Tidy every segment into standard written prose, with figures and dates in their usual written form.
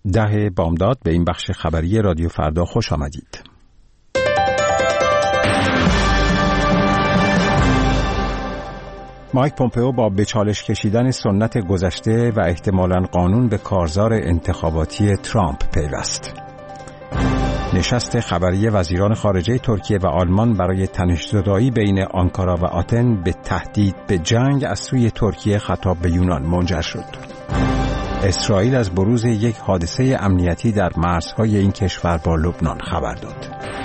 10 بامداد به این بخش خبری رادیو فردا خوش آمدید. مایک پومپئو با به چالش کشیدن سنت گذشته و احتمالاً قانون به کارزار انتخاباتی ترامپ پیوست. نشست خبری وزیران خارجه ترکیه و آلمان برای تنش‌زدایی بین آنکارا و آتن به تهدید به جنگ از سوی ترکیه خطاب به یونان منجر شد. اسرائیل از بروز یک حادثه امنیتی در مرزهای این کشور با لبنان خبر داد.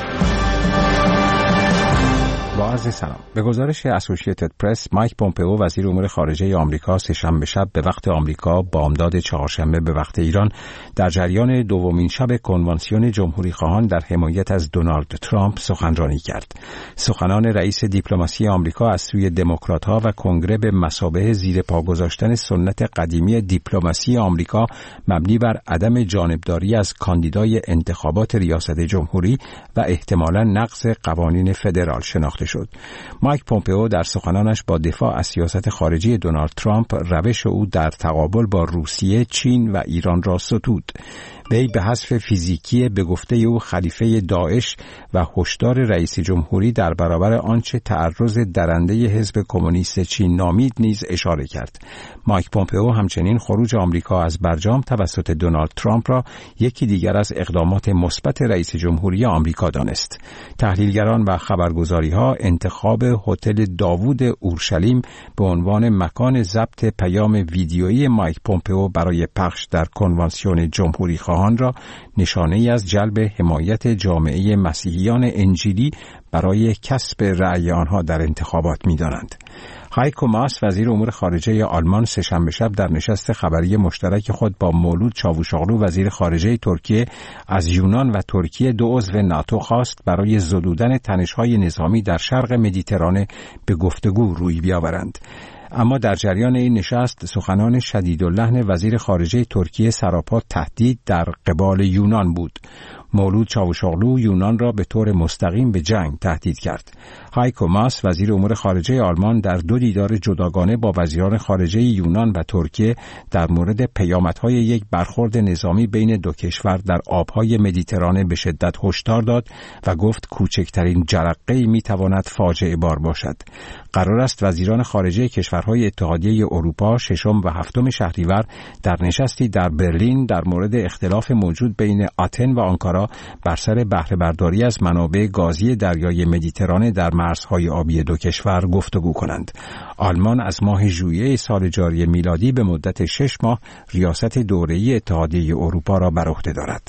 با عرض سلام. به گزارش اسوسییتد پرس، مایک پومپئو وزیر امور خارجه آمریکا سه‌شنبه شب به وقت آمریکا بامداد چهارشنبه به وقت ایران در جریان دومین شب کنوانسیون جمهوری‌خواهان در حمایت از دونالد ترامپ سخنرانی کرد. سخنان رئیس دیپلماسی آمریکا از سوی دموکرات‌ها و کنگره به مثابه زیر پا گذاشتن سنت قدیمی دیپلماسی آمریکا مبنی بر عدم جانبداری از کاندیدای انتخابات ریاست جمهوری و احتمالاً نقض قوانین فدرال شناخته شد. مایک پومپئو در سخنانش با دفاع از سیاست خارجی دونالد ترامپ روش او در تقابل با روسیه، چین و ایران را ستود. وی به حذف فیزیکی به گفته او خلیفه داعش و هشدار رئیس جمهوری در برابر آنچه تعرض درنده حزب کمونیست چین نامید نیز اشاره کرد. مایک پومپئو همچنین خروج آمریکا از برجام توسط دونالد ترامپ را یکی دیگر از اقدامات مثبت رئیس جمهوری آمریکا دانست. تحلیلگران و خبرگزاری‌ها انتخاب هتل داوود اورشلیم به عنوان مکان ضبط پیام ویدیویی مایک پومپئو برای پخش در کنوانسیون جمهوری خواهان را نشانه‌ای از جلب حمایت جامعه مسیحیان انجیلی برای کسب رأی آنها در انتخابات می‌دانند. هایکو ماس وزیر امور خارجه آلمان سه‌شنبه شب در نشست خبری مشترک خود با مولود چاوشاغلو وزیر خارجه ترکیه از یونان و ترکیه دو عضو ناتو خواست برای زدودن تنش‌های نظامی در شرق مدیترانه به گفتگو روی بیاورند. اما در جریان این نشست سخنان شدیداللحن وزیر خارجه ترکیه سراپا تهدید در قبال یونان بود. مولود چاوشاغلو یونان را به طور مستقیم به جنگ تهدید کرد. هایکو ماس وزیر امور خارجه آلمان در دو دیدار جداگانه با وزیران خارجه یونان و ترکیه در مورد پیامدهای یک برخورد نظامی بین دو کشور در آبهای مدیترانه به شدت هشدار داد و گفت کوچکترین جرقه‌ای میتواند فاجعه بار باشد. قرار است وزیران خارجه کشورهای اتحادیه اروپا 6 و 7 شهریور در نشستی در برلین در مورد اختلاف موجود بین آتن و آنکارا بر سر بهره برداری از منابع گازی دریای مدیترانه در مرزهای آبی دو کشور گفتگو کنند. آلمان از ماه ژوئیه سال جاری میلادی به مدت 6 ماه ریاست دوره‌ای اتحادیه اروپا را بر عهده دارد.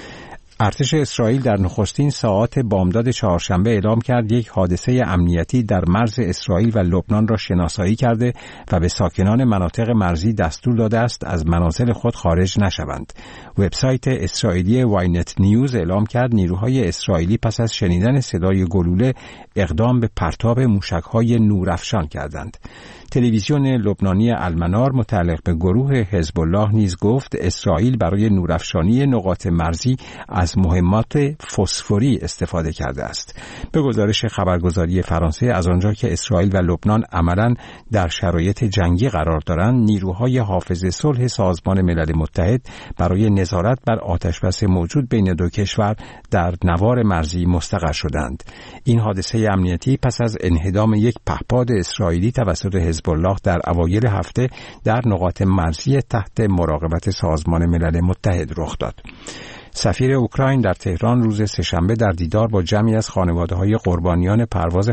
ارتش اسرائیل در نخستین ساعات بامداد چهارشنبه اعلام کرد یک حادثه امنیتی در مرز اسرائیل و لبنان را شناسایی کرده و به ساکنان مناطق مرزی دستور داده است از منازل خود خارج نشوند. وبسایت اسرائیلی واینت نیوز اعلام کرد نیروهای اسرائیلی پس از شنیدن صدای گلوله اقدام به پرتاب موشک‌های نورافشان کردند. تلویزیون لبنانی المنار متعلق به گروه حزب الله نیز گفت اسرائیل برای نورافشانی نقاط مرزی از مهمات فسفوری استفاده کرده است. به گزارش خبرگزاری فرانسه از آنجا که اسرائیل و لبنان عملاً در شرایط جنگی قرار دارند، نیروهای حافظ صلح سازمان ملل متحد برای نظارت بر آتشبس موجود بین دو کشور در نوار مرزی مستقر شدند. این حادثه امنیتی پس از انهدام یک پهپاد اسرائیلی توسط حزب الله در اوایل هفته در نقاط مرزی تحت مراقبت سازمان ملل متحد رخ داد. سفیر اوکراین در تهران روز سه‌شنبه در دیدار با جمعی از خانواده‌های قربانیان پرواز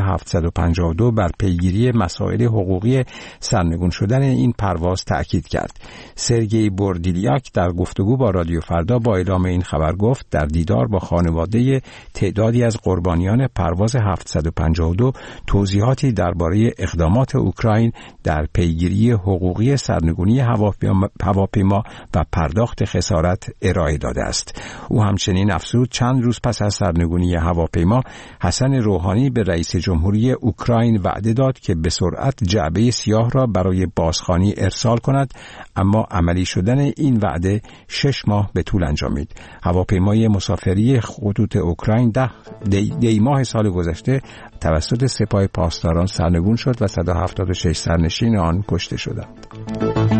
752 بر پیگیری مسائل حقوقی سرنگون شدن این پرواز تأکید کرد. سرگئی بوردیلیاک در گفتگو با رادیو فردا با اعلام این خبر گفت در دیدار با خانواده تعدادی از قربانیان پرواز 752 توضیحاتی درباره اقدامات اوکراین در پیگیری حقوقی سرنگونی هواپیما و پرداخت خسارت ارائه داده است. او همچنین افزود چند روز پس از سرنگونی هواپیما حسن روحانی به رئیس جمهوری اوکراین وعده داد که به سرعت جعبه سیاه را برای بازخوانی ارسال کند، اما عملی شدن این وعده 6 ماه به طول انجامید. هواپیمای مسافری خطوط اوکراین دی ماه سال گذشته توسط سپاه پاسداران سرنگون شد و 176 سرنشین آن کشته شدند.